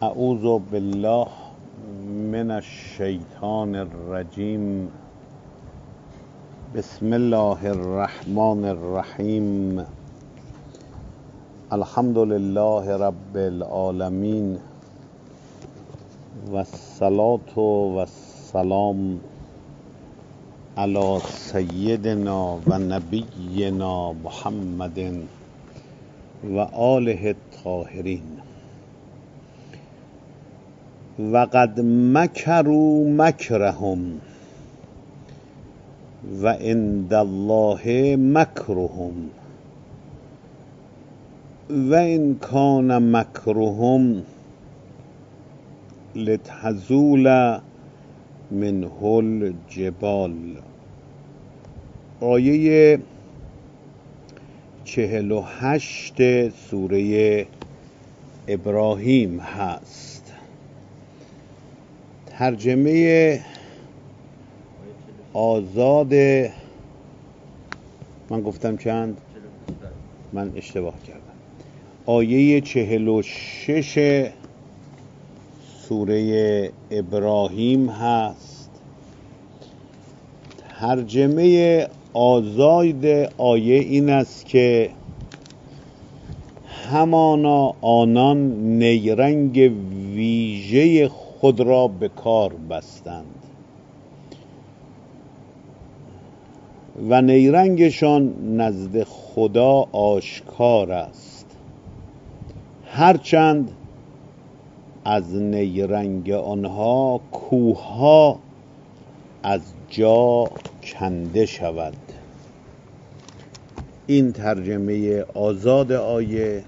اعوذ بالله من الشیطان الرجیم. بسم الله الرحمن الرحیم. الحمد لله رب العالمین و الصلاة و السلام علی سیدنا و نبینا محمد و آله الطاهرین. و قد مکروا مکرهم و عند الله مکرهم و ان کان مکرهم لتزول منه الجبال. آیه 48 سوره ابراهیم هست. ترجمه آزاد، من گفتم چند؟ من اشتباه کردم. آیه 46 سوره ابراهیم هست. ترجمه آزاد آیه این است که همانا آنان نیرنگ ویژه خود را به کار بستند و نیرنگشان نزد خدا آشکار است، هرچند از نیرنگ آنها کوه‌ها از جا کنده شود. این ترجمه آزاد آیه.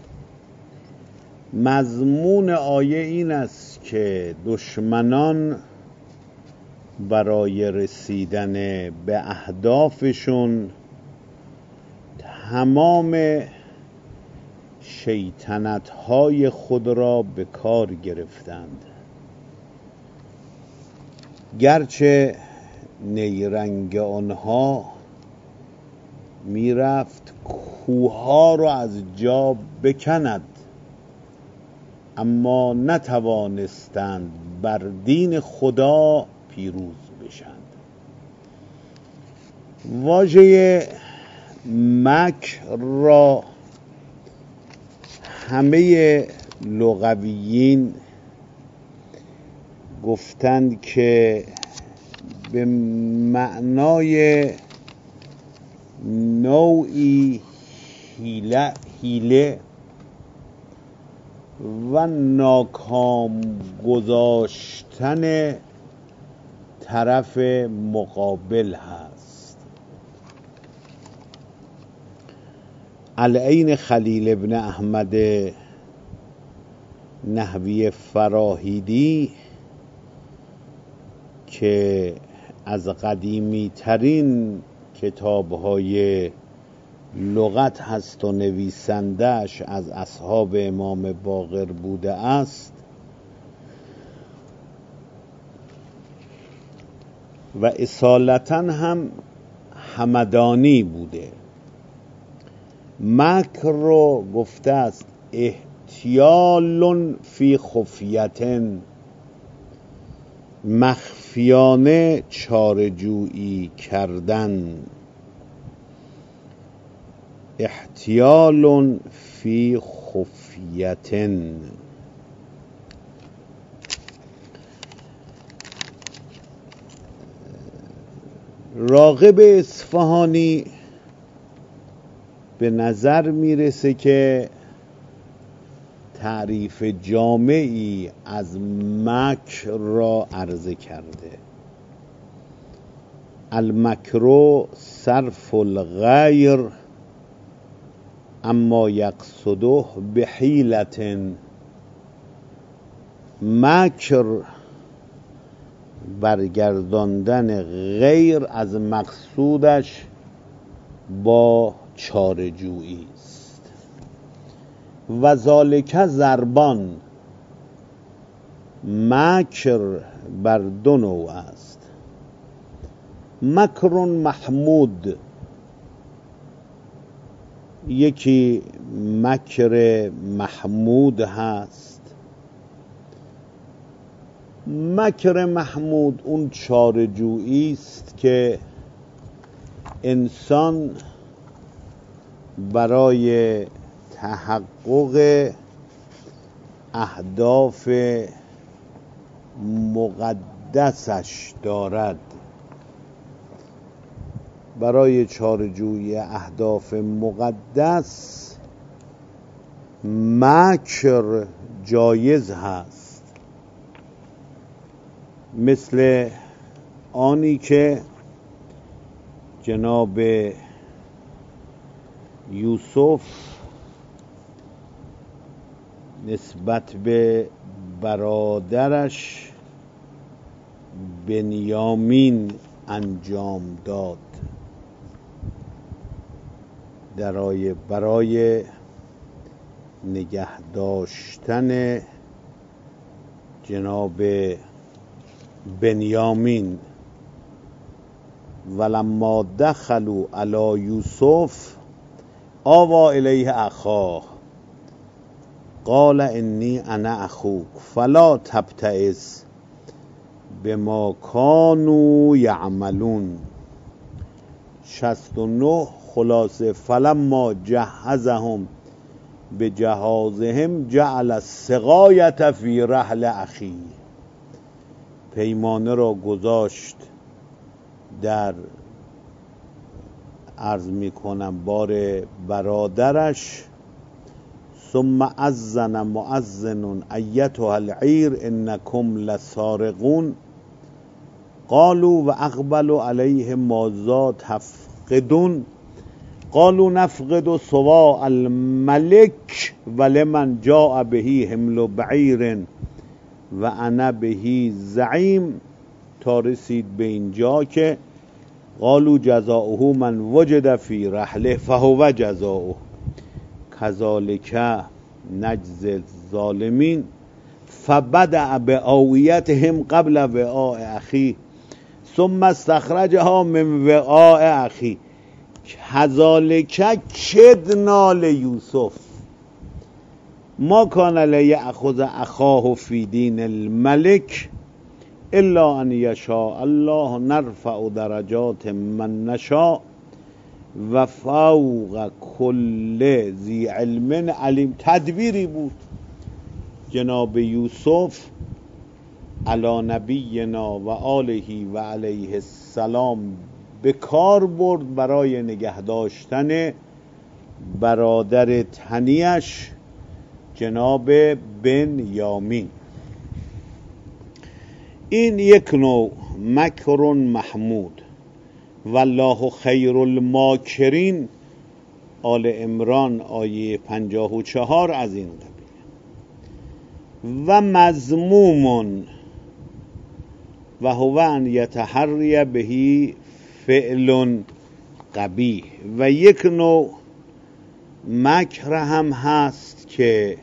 مضمون آیه این است که دشمنان برای رسیدن به اهدافشون تمام شیطنت‌های خود را به کار گرفتند، گرچه نیرنگ آنها میرفت کوه‌ها را از جا بکند، اما نتوانستند بر دین خدا پیروز بشند. واژه مکر را همه لغویین گفتند که به معنای نوعی حیله و ناکام گذاشتن طرف مقابل هست. العین خلیل ابن احمد نحوی فراهیدی که از قدیمی ترین کتاب‌های لغت هست و نویسنده‌اش از اصحاب امام باقر بوده است و اصالتاً هم همدانی بوده. مکر رو گفته است احتیال فی خفیتن، مخفیانه چاره‌جویی کردن. احتیال فی خفیتن. راغب اصفهانی به نظر میرسه که تعریف جامعی از مکر را عرضه کرده. المکر صرف الغیر اما یقصده بحیلت. مکر برگرداندن غیر از مقصودش با چاره‌جویی است. و ذالک ضربان. مکر بر دو نوع است. مکر محمود، یکی مکر محمود هست مکر محمود اون چاره‌جویی است که انسان برای تحقق اهداف مقدسش دارد. برای چاره‌جویی اهداف مقدس مکر جایز هست، مثل آنی که جناب یوسف نسبت به برادرش بنیامین انجام داد برای نگه داشتن جناب بنیامین. ولما دخلوا علی یوسف آوی الیه اخاه قال انی انا اخوک فلا تبتئس بما کانوا یعملون. 69 خلاصه فلما جهزهم بجهازهم جعل السقایة فی رحل اخی. پیمانه را گذاشت در عرض می کنم بار برادرش. ثم اذن مؤذن ایتها العیر انکم لسارقون قالوا و اقبلوا علیه ماذا تفقدون قالوا نفقد صواع الملک ولمن جاء به حمل بعیر و انا به زعیم، تا رسید به اینجا که قالوا جزاؤه من وجد فی رحله فهو جزاؤه کذالک نجزی الظالمین فبدأ بآویتهم قبل وعاء اخی ثم استخرجها من وعاء اخی کذالک کدنا لیوسف ما کان لیأخذ اخاه فی دین الملک الا ان یشاء الله نرفع درجات من نشاء و فوق کل ذی علم علیم. تدبیری بود جناب یوسف علی نبینا و آله و علیه السلام به کار برد برای نگه داشتن برادر تنیش جناب بنیامین. این یک نوع مکر محمود. والله خیر الماکرین آل عمران آیه 54 از این قبیل. و مذموم و هو ان یتحری بهی فعل قبیح. و یک نوع مکر هم هست که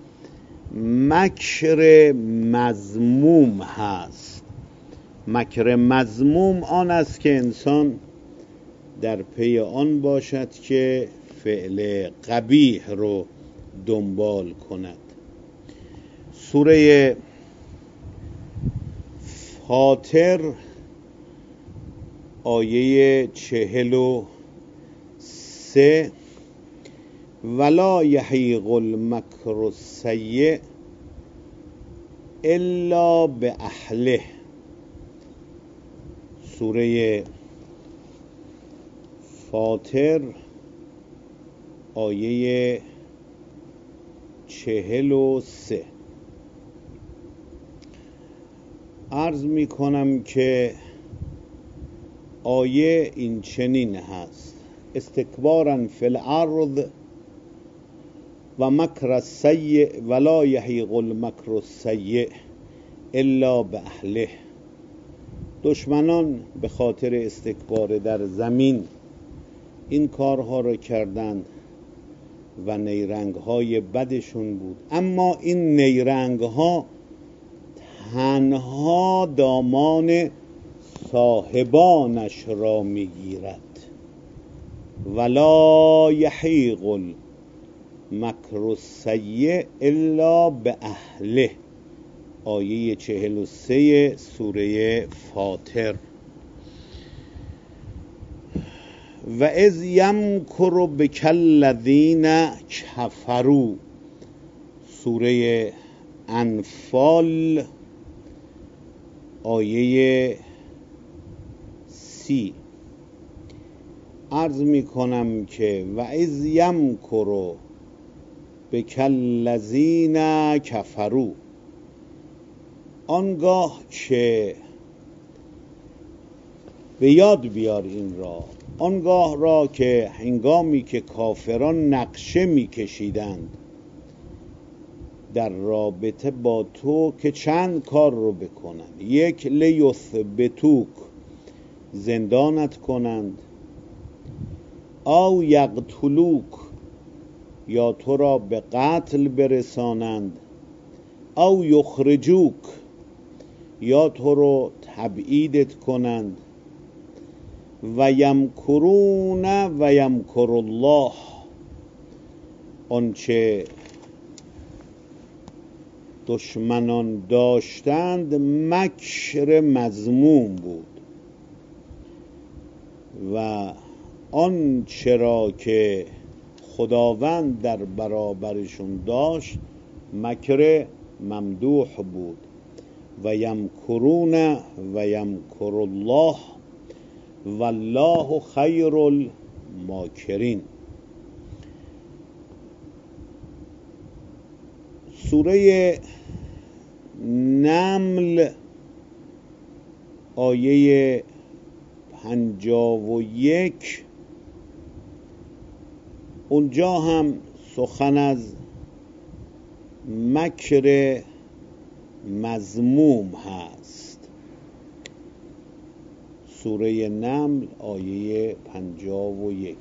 مکر مذموم هست. مکر مذموم آن است که انسان در پی آن باشد که فعل قبیح رو دنبال کند. سوره فاطر آیه 43 ولا یحیق المکر السیء الا باهله. سوره فاطر آیه 43. عرض می کنم که آیه این چنین هست: استکبارا فی الارض و مکر السیء ولا یحیق المکر السیء الا باهله. دشمنان به خاطر استکبار در زمین این کارها را کردند و نیرنگ‌های بدشون بود، اما این نیرنگ‌ها تنها دامان صاحبانش را میگیرد. ولا یحیق المکر السیء الا باهله. آیه 43 سوره فاطر. و اذ یمکر بک الذین کفروا، سوره انفال آیه 30. عرض می کنم که و اذ یمکر بک الذین کفروا، آنگاه که به یاد بیار این را، آنگاه را که هنگامی که کافران نقشه می کشیدند در رابطه با تو که چند کار رو بکنند. یک، لیثبتوک، زندانت کنند، او یقتلوک، یا تو را به قتل برسانند، او یخرجوک، یا تو رو تبعیدت کنند. و یمکرون و یمکر الله، آنچه دشمنان داشتند مکر مذموم بود و آن چرا که خداوند در برابرشون داشت مکر ممدوح بود. و یمکرون و یمکر الله والله خیر الماکرین. سوره نمل آیه 51، اونجا هم سخن از مکر مذموم هست. سوره نمل آیه 51.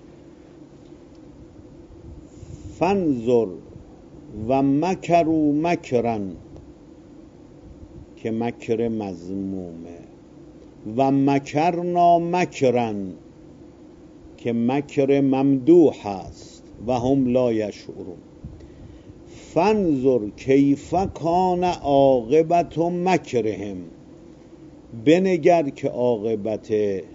فانظر و مکروا مکرن، که مکر مذمومه، و مکرنا مکرن، که مکر ممدوح است، و هم لا یشعرون. فانظر کیف کان عاقبت مکرهم، بنگر که عاقبت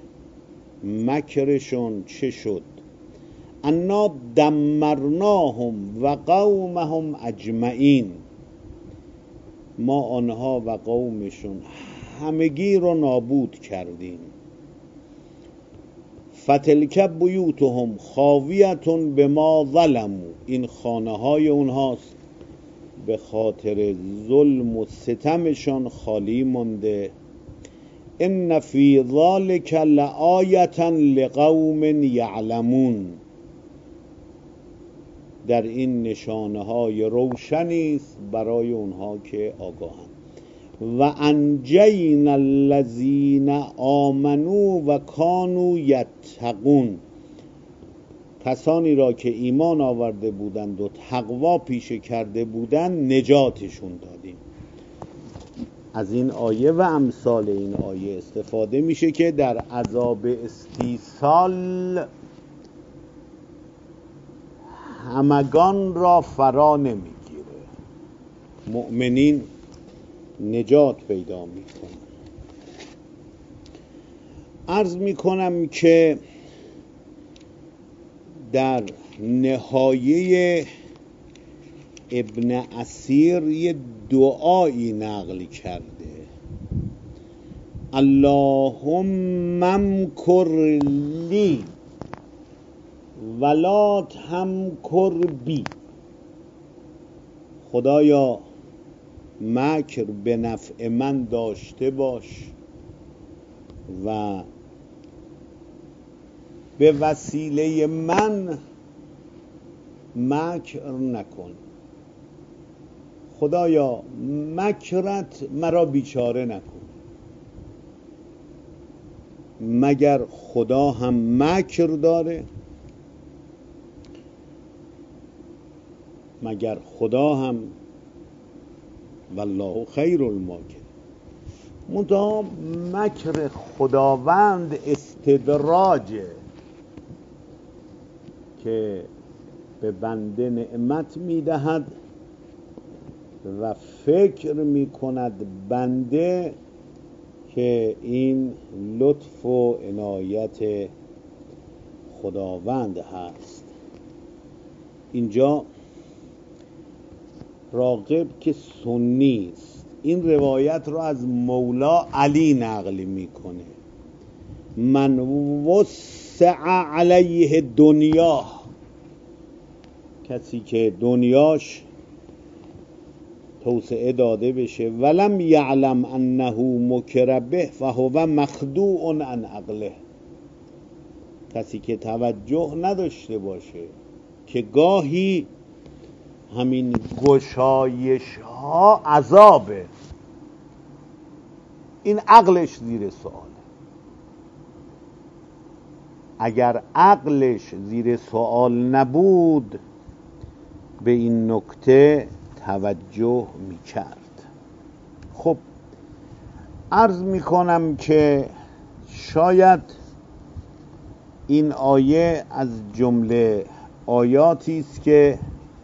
مکرشون چه شد. انا دمرناهم و قومهم اجمعین، ما آنها و قومشون همگی رو نابود کردیم. فتلک بیوتهم خاویتون بما ظلموا، این خانه های اونهاست به خاطر ظلم و ستمشان خالی مونده. ان فی ذلک لآیة لقوم یعلمون، در این نشانه های روشنی است برای اونها که آگاهند. و انجینا الذین آمنوا و کانوا یتقون، کسانی را که ایمان آورده بودند و تقوا پیشه کرده بودند نجاتشون دادیم. از این آیه و امثال این آیه استفاده میشه که در عذاب استیصال همگان را فرا نمیگیره، مؤمنین نجات پیدا میکنن. عرض میکنم که در نهایه ابن اسیر یه دعایی نقل کرده: اللهم امکر لی ولا تمکر بی، خدایا مکر به نفع من داشته باش و به وسیله من مکر نکن. خدایا مکرت مرا بیچاره نکن. مگر خدا هم مکر داره؟ مگر خدا هم والله خیر الماکر. منتها مکر خداوند استدراجه که به بنده نعمت میدهد و فکر می کند بنده که این لطف و عنایت خداوند هست. اینجا راغب که سنی است این روایت رو از مولا علی نقل میکنه. من وسع علیه دنیا، کسی که دنیاش توسعه داده بشه، ولم یعلم انه مکر به فهو مخدوع عن عقله، کسی که توجه نداشته باشه که گاهی همین گشایش ها عذابه، این عقلش زیر سواله. اگر عقلش زیر سوال نبود به این نکته توجه میکرد. خب عرض میکنم که شاید این آیه از جمله آیاتی است که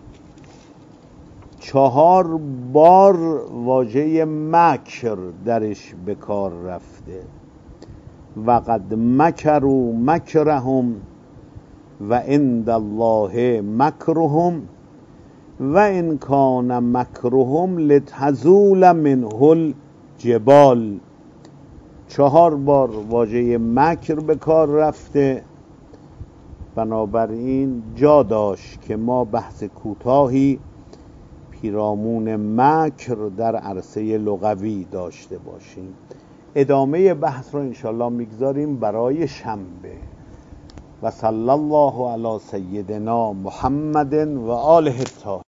4 بار واژه مکر درش به کار رفته. وقد مکروا مکرهم و عند الله مکرهم و ان کان مکرهم لتزول منه الجبال. 4 بار واژه مکر به کار رفته، بنابراین جا داشت که ما بحث کوتاهی پیرامون مکر در عرصه لغوی داشته باشیم. ادامه بحث رو انشاءالله میگذاریم برای شنبه. و صلی الله علی سیدنا محمد و آله الطاهرین.